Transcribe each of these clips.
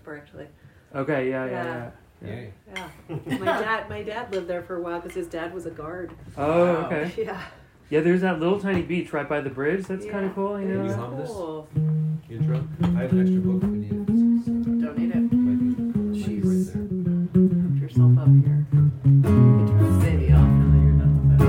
Larkspur, actually. Okay, yeah. Yay. Yeah. My dad lived there for a while because his dad was a guard. Oh, okay. Yeah. Yeah, there's that little tiny beach right by the bridge. That's kind of cool, you know. Can you It's hum this cool. intro? I have an extra book if we need it. Don't need it. Might be right there. Put yourself up here. You can turn this baby off now that you're done with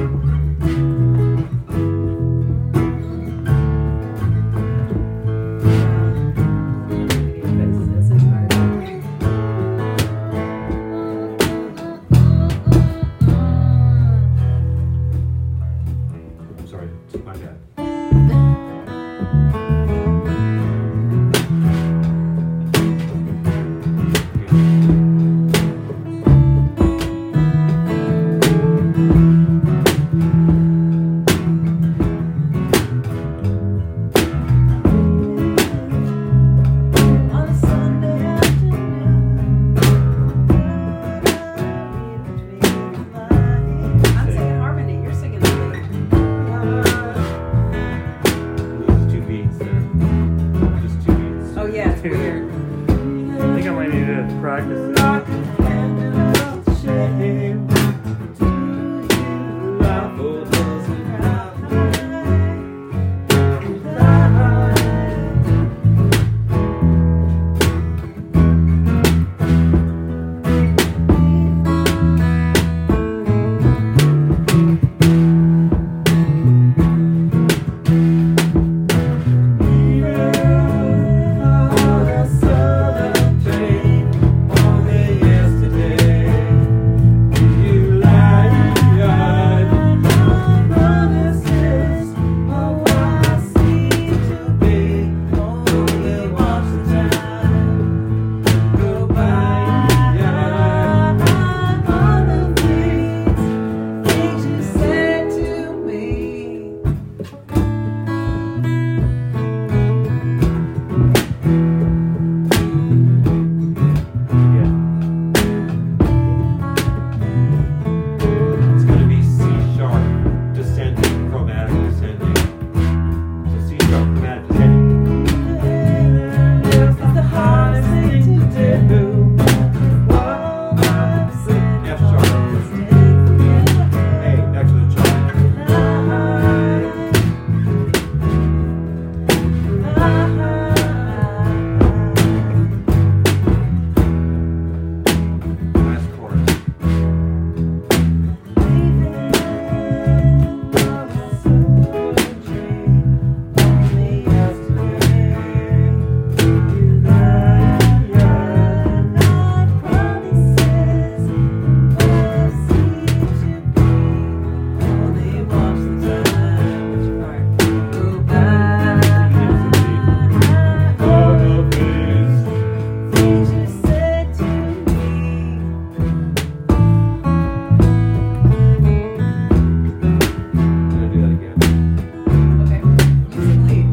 I'm sorry, it's my dad. I'm singing harmony. You're singing lead. Lose 2 beats there. Just 2 beats. Oh yeah, it's weird. I think I might need to practice this. It's going to be C sharp descending, chromatic descending. So C sharp chromatic descending. It's the hardest thing to do. F sharp. Hey, back to the chart. Last chorus. I'm gonna do that again. Okay. You sing lead.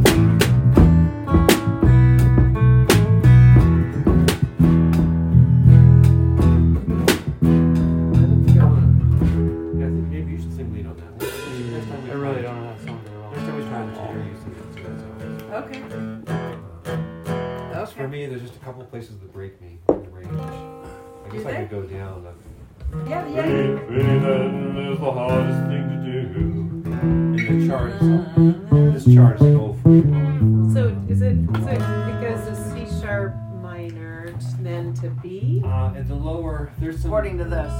Yeah, I think maybe you should sing lead on that one. Next time we I really try- don't know that song very well. Next time we try the tutor, you sing it. So Okay. that's for me, there's just a couple places that break me in the range. I guess Do I they? could go down. Yeah. Breathing is the hardest thing to do. In the chart, this chart is low for me. So is it because the C sharp minor then to B? At the lower, there's some. According to this.